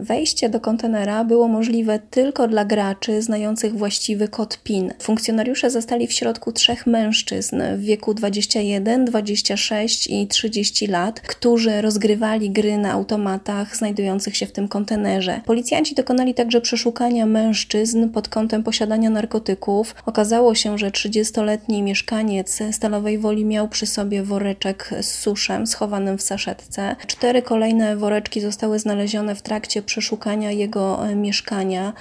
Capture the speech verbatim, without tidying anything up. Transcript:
Wejście do kontenera było możliwe tylko dla graczy znających właściwy kod PIN. Funkcjonariusze zastali w środku trzech mężczyzn w wieku dwadzieścia jeden, dwadzieścia sześć i trzydzieści lat, którzy rozgrywali gry na automatach znajdujących się w tym kontenerze. Policjanci dokonali także przeszukania mężczyzn pod kątem posiadania narkotyków. Okazało się, że trzydziestoletni mieszkaniec Stalowej Woli miał przy sobie woreczek z suszem schowanym w saszetce. Cztery kolejne woreczki zostały znalezione w trakcie przeszukania jego mieszkania.